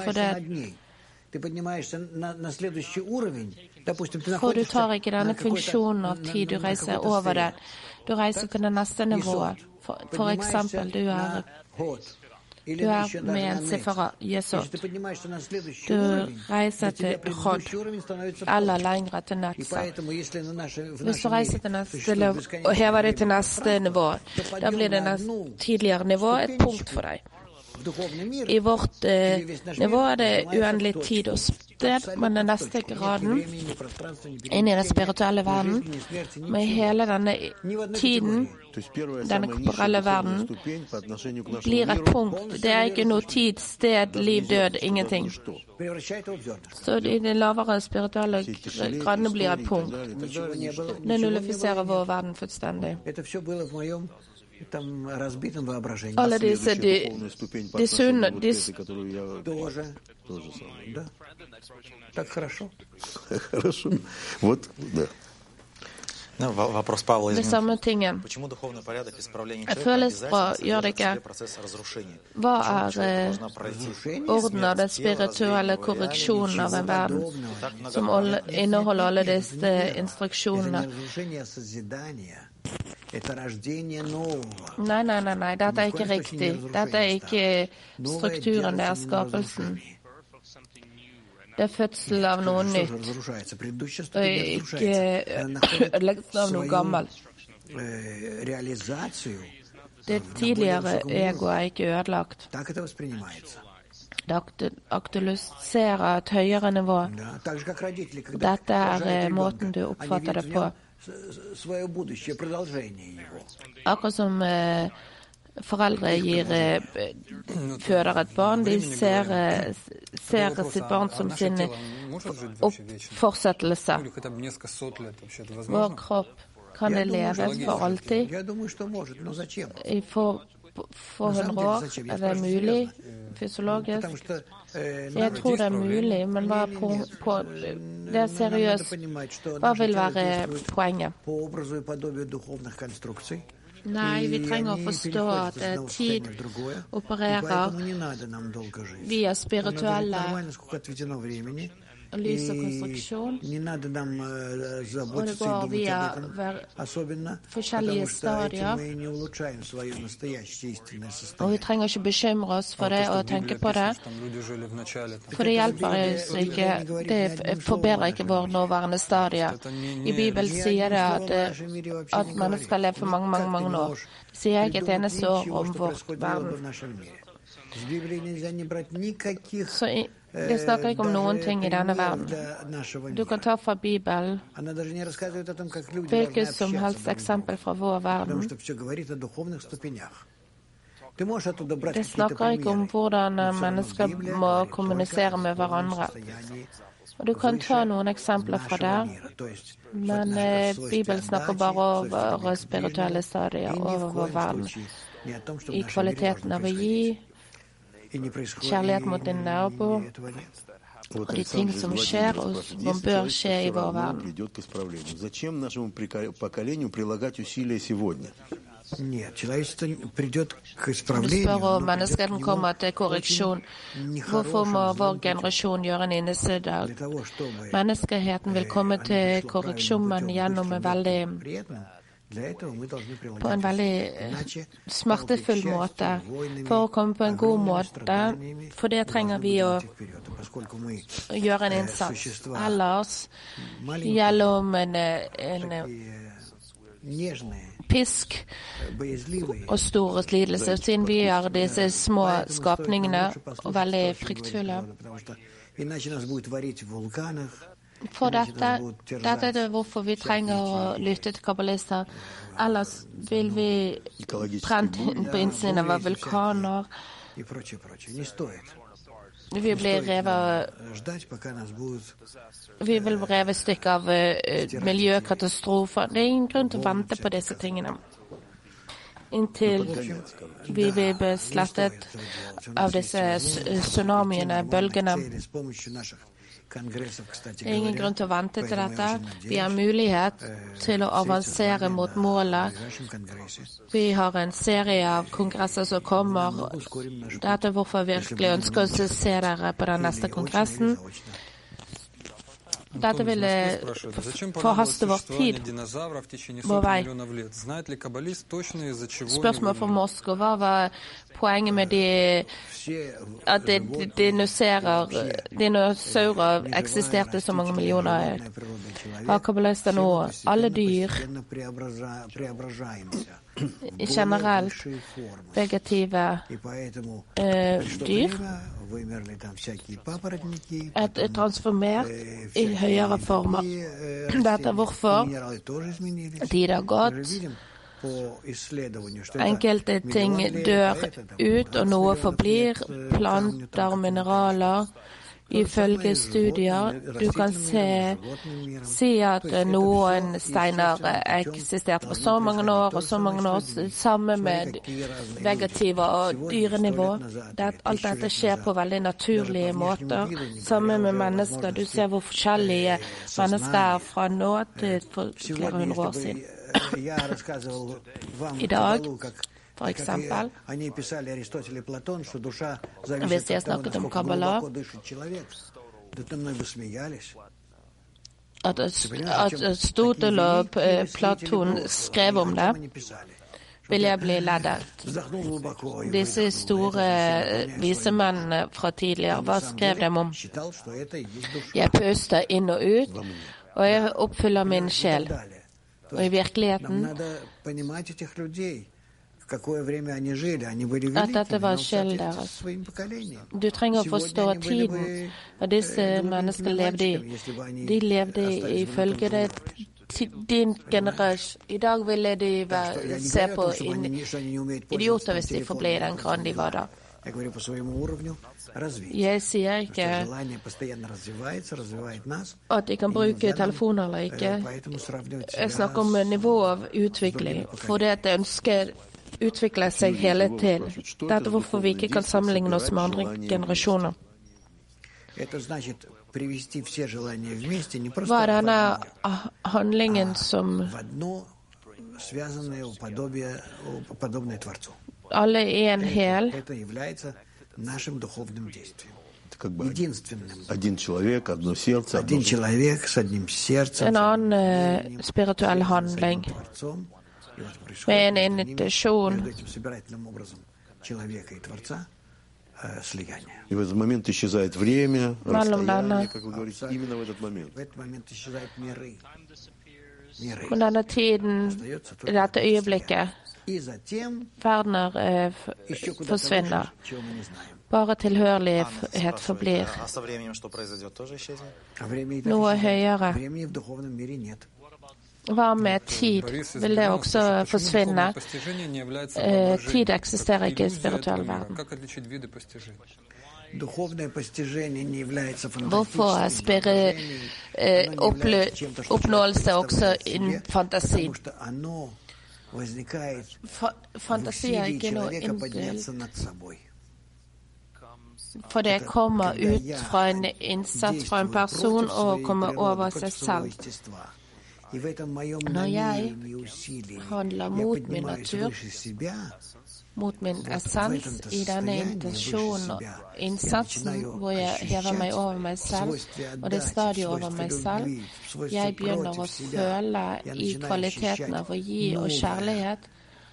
For du tar ikke denne funksjonen av tid, du reiser over det. Du reiser til det neste nivået. For eksempel, du er med en sifra, Jesod. Du reiser til Hod, eller lengre til Netsa. Hvis du reiser til neste nivå og hever det til neste nivå, da blir det tidligere nivå et punkt for deg. I vårt nivå er det uendelig tid og sted, men den neste graden inn i den spirituelle verden, med hele denne tiden, denne korporelle verden, blir et punkt. Det er ikke noe tid, sted, liv, død, ingenting. Så i de lavere spirituelle gradene blir et punkt. Det nullifiserer vår verden fullstendig. Alle disse de sunne det samme tingen. Jeg føles bra, gjør det ikke? Hva er orden av den spirituelle korreksjonen av en verden som inneholder alle disse instruksjonene? Nei, dette er ikke riktig. Dette er ikke strukturen, det er skapelsen. Det er fødsel av noe nytt, og ikke ødeleggelsen av noe gammelt. Det tidligere egoet er ikke ødelagt. Det aktualiserer et høyere nivå. Dette er måten du oppfatter det på. Akkurat som foreldre føder et barn, de ser sitt barn som sin fortsettelse. Vår kropp kan det leve for alltid. For 100 år er det mulig fysiologisk. Jeg tror det er mulig, men det er seriøst. Hva vil være poenget? Nei, vi trenger å forstå at tid opererer via spirituelle lys og konstruksjon, og det går via forskjellige stadier. Og vi trenger ikke bekymre oss for det og tenke på det, for det hjelper oss ikke, det forbedrer ikke vår nåværende stadie. I Bibelen sier det at man skal leve for mange år. Det sier ikke et eneste år om vår verden. Så det snakker ikke om noen ting i denne verden. Du kan ta fra Bibelen hvilket som helst eksempel fra vår verden. Det snakker ikke om hvordan mennesker må kommunisere med hverandre. Og du kan ta noen eksempler fra der, men Bibelen snakker bare over spirituelle stadier over vår verden. I kvaliteten av å gi, kjærlighet mot din nabo, og de ting som skjer og som bør skje i vår verden. Du spør om menneskene kommer til korreksjon. Hvorfor må vår generasjon gjøre en innesiddag? Menneskeheten vil komme til korreksjon, men gjennom på en veldig smertefull måte, for å komme på en god måte, for det trenger vi å gjøre en innsats. Ellers gjennom en pisk og store lidelser, siden vi er disse små skapningene og veldig fryktfulle. For dette er det hvorfor vi trenger å lytte til kabbalister. Ellers vil vi brent inn på innsiden av vulkaner. Vi vil reve stykker av miljøkatastrofer. Det er ingen grunn til å vente på disse tingene. Inntil vi blir slettet av disse tsunamiene, bølgene. Det er ingen grunn til å vente til dette. Vi har mulighet til å avansere mot målet. Vi har en serie av kongresser som kommer. Dette er hvorfor vi virkelig ønsker å se dere på den neste kongressen. Dette vil forhaste vår tid, vår vei. Spørsmål fra Moskva, hva var poenget med at dinosaurer eksisterte så mange millioner? Hva kabbalister nå? Alle dyr, generelt vegetative dyr, er transformert i høyere former. Dette er hvorfor tid har gått. Enkelte ting dør ut, og noe forblir. Planter og mineraler. Ifølge studier, du kan si at noen steiner eksisterte på så mange år og så mange år, sammen med vegetative og dyrenivå. Alt dette skjer på veldig naturlige måter, sammen med mennesker. Du ser hvor forskjellige mennesker er fra nå til for flere hundre år siden. I dag, for eksempel, hvis jeg snakket om Kabbalah, at Aristotel og Platon skrev om det, vil jeg bli leddet. Disse store visemennene fra tidligere, hva skrev de om? Jeg puster inn og ut, og jeg oppfyller min sjel. Og i virkeligheten at dette var sjelen deres. Du trenger å forstå tiden hva disse menneskene levde i. De levde ifølge det din generasjon. I dag ville de se på idioter hvis de forblir i den graden de var da. Jeg sier ikke at de kan bruke telefoner eller ikke. Jeg snakker om nivå av utvikling, for det at det ønsker utvikler seg hele tiden. Dette er hvorfor vi ikke kan sammenligne oss med andre generasjoner. Hva er denne handlingen som alle er en hel? En annen spirituell handling med en invitasjon. И в этот момент исчезает время, расстояние, как вы говорите, именно в этот момент. På denne tiden, i dette øyeblikket, verdener forsvinner. Bare tilhørighet forblir. Noe høyere. Hva med tid? Vil det også forsvinne? Tid eksisterer ikke i spirituell verden. Hvorfor er oppnåelse også en fantasi? Fantasi er ikke noe innbilt. For det kommer ut fra en innsats fra en person og kommer over seg selv. Når jeg handler mot min natur, mot min essens, i denne intensjonen og innsatsen hvor jeg hever meg over meg selv, og det stadiet over meg selv, jeg begynner å føle i kvaliteten av å gi og kjærlighet,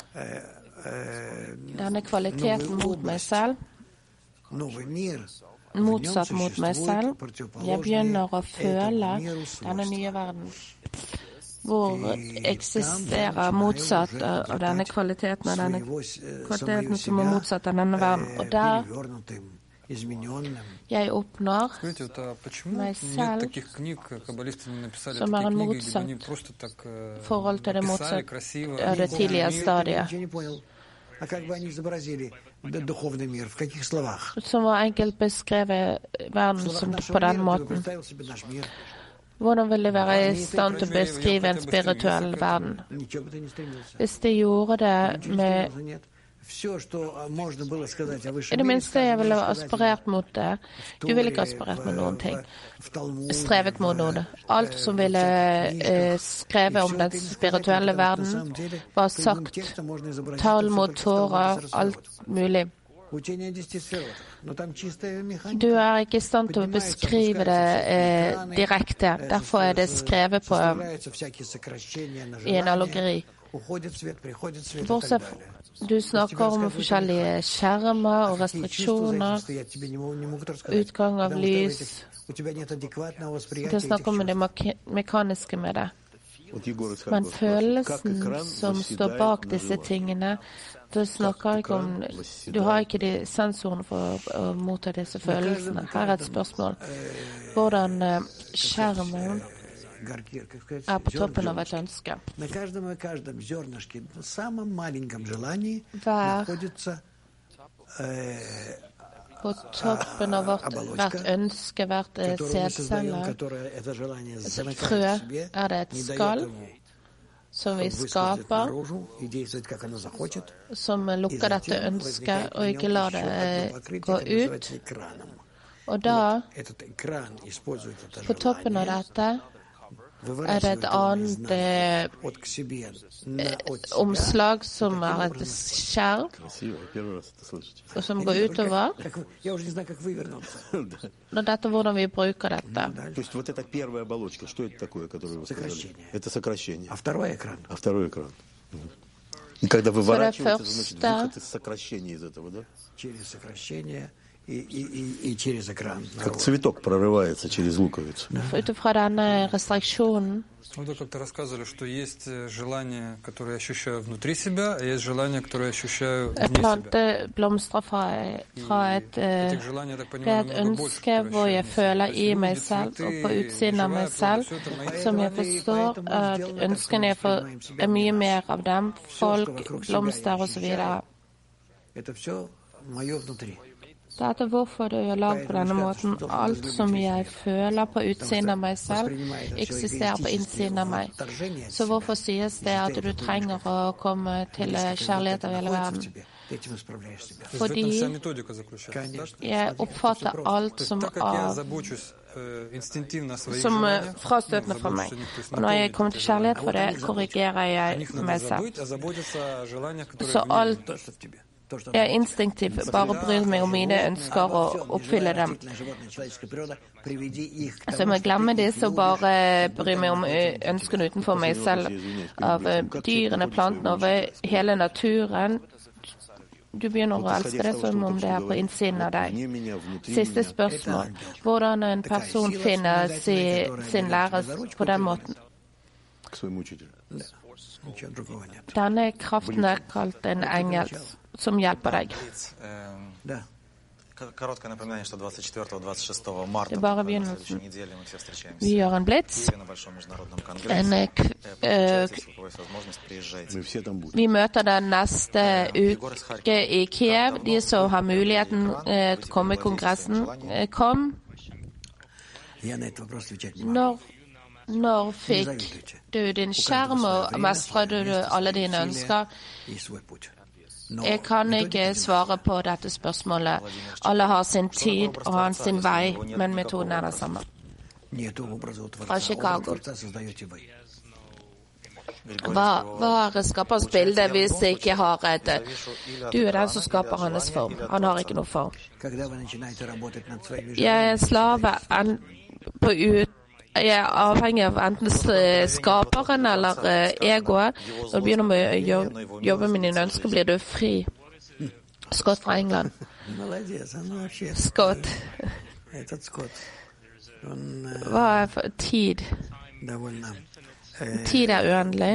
denne kvaliteten mot meg selv, motsatt mot meg selv, jeg begynner å føle denne nye verden, hvor eksisterer motsatt av denne kvaliteten, av denne kvaliteten som er motsatt av denne verden. Og der jeg oppnår meg selv, som er en motsatt forhold til det motsatt av det tidligere stadiet. Som var enkelt beskrevet verden som på den måten. Hvordan vil det være i stand til å beskrive en spirituell verden? Hvis de gjorde det med i det minste jeg ville aspirert mot det. Du ville ikke aspirert med noen ting. Strevet mot noe. Alt som ville skrevet om den spirituelle verden var sagt. Tall mot tårer, alt mulig. Du er ikke i stand til å beskrive det direkte. Derfor er det skrevet på i en allegori. Bortsett du snakker om forskjellige skjermer og restriksjoner, utgang av lys. Det snakker om det mekaniske med det. Men følelsen som står bak disse tingene, du snakker ikke om, du har ikke de sensorene for å motta disse følelsene. Her er et spørsmål. Hvordan skjermen er på toppen av et ønske. Hver på toppen av hvert ønske, hvert sædceller, frø, er det et skall som vi skaper, som lukker dette ønsket og ikke lar det gå ut. Og da, på toppen av dette, er det et annet omslag som er et skjerm og som går utover. Og dette er hvordan vi bruker dette. И когда выворачивается, значит, выход из сокращения из этого, да? Через сокращение и через экран. Как цветок прорывается через луковицу. Utifrån denne restriksjonen. Вы как-то рассказывали, что есть желание, которое я ощущаю внутри себя, а есть желание, которое я ощущаю вне себя. Blomstrer fra et ønske hvor jeg føler i meg selv og på utsiden av meg selv, som jeg forstår at ønskene er mye mer av dem, folk, blomster og så videre. Dette er hvorfor det er lagd på denne måten. Alt som jeg føler på utsiden av meg selv, eksisterer på innsiden av meg. Så hvorfor sies det at du trenger å komme til kjærlighet av hele verden? Fordi jeg oppfatter alt som frastøtende fra meg. Og når jeg kommer til kjærlighet for det, korrigerer jeg meg selv. Så alt jeg instinktivt bare bryr meg om mine ønsker og oppfyller dem. Så jeg må glemme disse og bare bry meg om ønskene utenfor meg selv, av dyrene, plantene, over hele naturen. Du begynner å elske det som om det er på innsiden av deg. Siste spørsmål. Hvordan en person finner sin lærer på den måten? Denne kraften er kalt en engel som hjelper deg. Det er bare begynnelsen. Vi gjør en blitz. Vi møter den neste uke i Kiev. De som har muligheten til å komme i kongressen, kom. Når fikk du din skjerm og mestret du alle dine ønsker? Jeg kan ikke svare på dette spørsmålet. Alle har sin tid og har sin vei, men metoden er det samme. Fra Chicago. Hva er skaperens bilde hvis det ikke har et... Du er den som skaper hans form. Han har ikke noe form. Jeg er slave på Jeg er avhengig av enten skaperen eller egoet. Når du begynner med å jobbe med dine ønsker, blir du fri. Scott fra England. Scott. Hva er for tid? Tid er uendelig.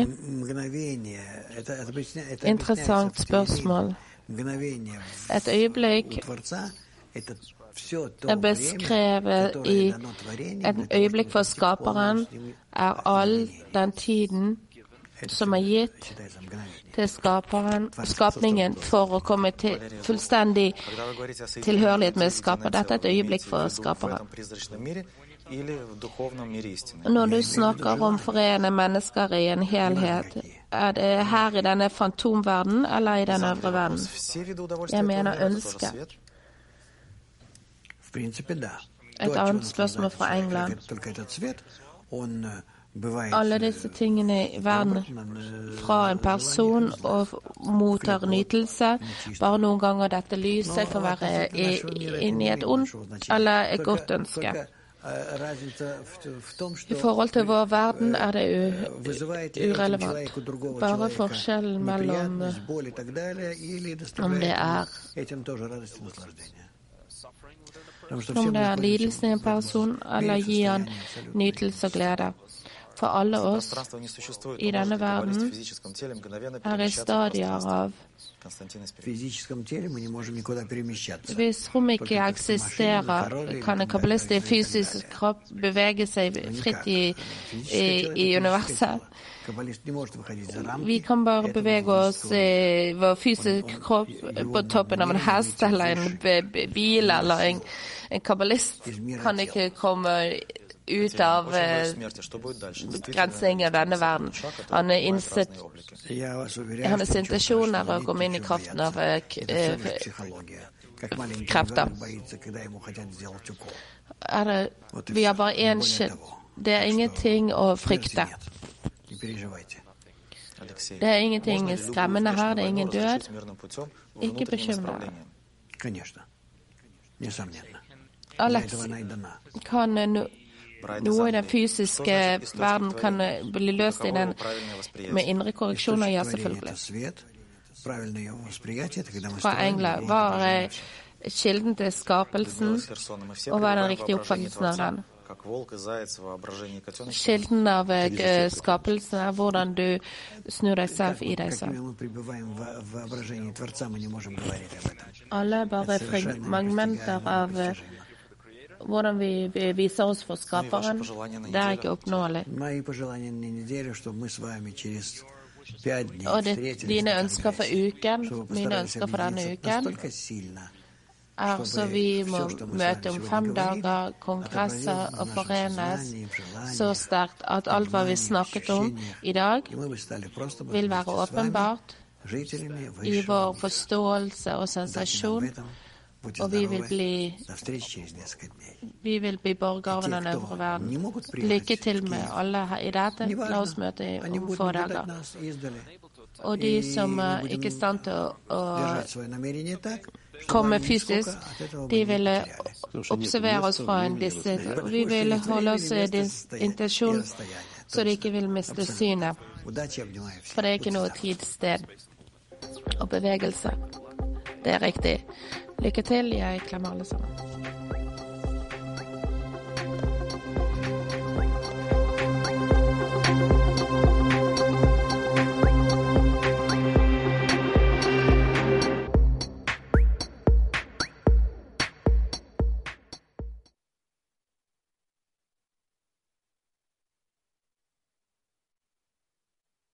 Interessant spørsmål. Et øyeblikk er beskrevet i et øyeblikk for skaperen er all den tiden som er gitt til skapningen for å komme til fullstendig tilhørighet med skaper. Dette er et øyeblikk for skaperen. Når du snakker om forene mennesker i en helhet, er det her i denne fantomverden eller i den øvre verden? Jeg mener ønske. Et annet spørsmål fra England. Alle disse tingene i verden fra en person og mottar nytelse. Bare noen ganger dette lyset kan være inni et ondt eller et godt ønske. I forhold til vår verden er det urelevant. Bare forskjellen mellom om det er lidelsen i en person, eller gir han nytelse og glede. For alle oss i denne verden er i stadier av hvis rom ikke eksisterer, kan en kabbalist i fysisk kropp bevege seg fritt i universet. Vi kan bare bevege oss i vår fysiske kropp på toppen av en hest eller en bil, eller en kabbalist kan ikke komme ut av grensingen av denne verden. Hans intensjon er å komme inn i kraften av krefter. Vi har bare én skilt. Det er ingenting å frykte. Det er ingenting skremmende her, det er ingen død. Ikke bekymre deg. Alex, kan noe i den fysiske verden kan bli løst i den med indre korreksjoner? Ja, selvfølgelig. Fra England, hva er kilden til skapelsen, og hva er den riktige oppfattelsen av den? Kilden av skapelsen er hvordan du snur deg selv i deg selv. Alle er bare fragmenter av hvordan vi viser oss for skaperen. Det er ikke oppnåelig. Og dine ønsker for uken, mine ønsker for denne uken, så vi må møte om 5 dager, kongresser og forenes så sterkt at alt hva vi snakket om i dag vil være åpenbart i vår forståelse og sensasjon, og vi vil bli borgere av den øvre verden. Lykke til med alle her i dette. La oss møte om få dager. Og de som ikke er i stand til å komme fysisk, de vil observere oss fra en disse. Vi vil holde oss i intensjon, så de ikke vil miste synet. For det er ikke noe tid, sted og bevegelse. Det er riktig. Lykke til, jeg klemmer alle sammen.